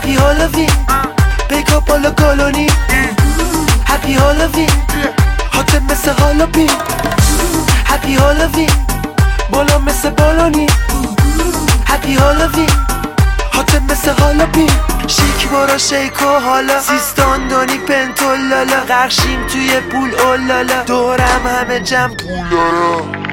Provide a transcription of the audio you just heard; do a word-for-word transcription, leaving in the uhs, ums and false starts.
هپی هالوین پیکا بالا کالونی هپی هالوین هات مثل هالوپین هپی هالوین بالا مثل بالونی هپی هالوین هات مثل هالوپین شیک بارا شیک و حالا سیستان دانی پنتولالا غرشیم توی پول اولالا دورم همه جمع پولالا